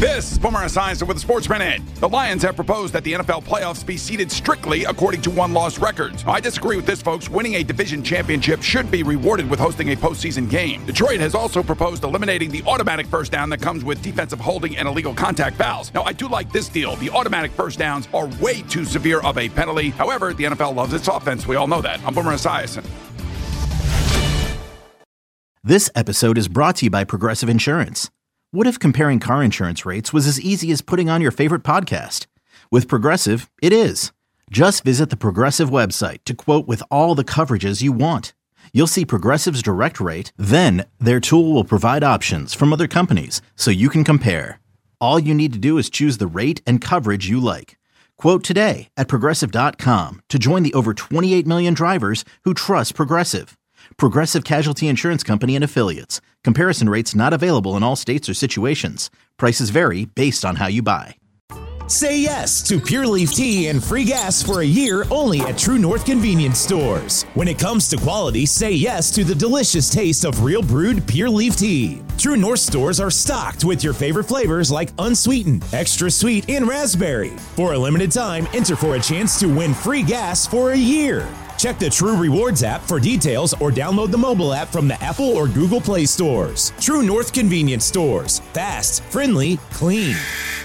This is Boomer Esiason with the Sports Minute. The Lions have proposed that the NFL playoffs be seeded strictly according to one-loss records. Now, I disagree with this, folks. Winning a division championship should be rewarded with hosting a postseason game. Detroit has also proposed eliminating the automatic first down that comes with defensive holding and illegal contact fouls. Now, I do like this deal. The automatic first downs are way too severe of a penalty. However, the NFL loves its offense. We all know that. I'm Boomer Esiason. This episode is brought to you by Progressive Insurance. What if comparing car insurance rates was as easy as putting on your favorite podcast? With Progressive, it is. Just visit the Progressive website to quote with all the coverages you want. You'll see Progressive's direct rate, then their tool will provide options from other companies so you can compare. All you need to do is choose the rate and coverage you like. Quote today at Progressive.com to join the over 28 million drivers who trust Progressive. Progressive Casualty Insurance Company and Affiliates. Comparison rates not available in all states or situations. Prices vary based on how you buy. Say yes to Pure Leaf Tea and free gas for a year only at True North Convenience Stores. When it comes to quality, say yes to the delicious taste of real brewed Pure Leaf Tea. True North stores are stocked with your favorite flavors like unsweetened, extra sweet, and raspberry. For a limited time, enter for a chance to win free gas for a year. Check the True Rewards app for details or download the mobile app from the Apple or Google Play stores. True North Convenience Stores. Fast, friendly, clean.